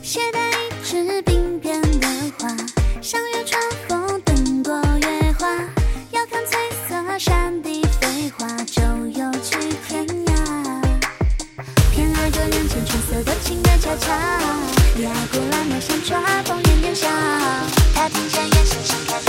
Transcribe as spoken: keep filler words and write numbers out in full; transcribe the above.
携带一支鬓边的花，赏月穿风，等过月华。遥看翠色山地飞花，就有去天涯。偏爱这人间春色的情歌悄悄，你爱古兰的山川，风烟年少。他听见夜深深看。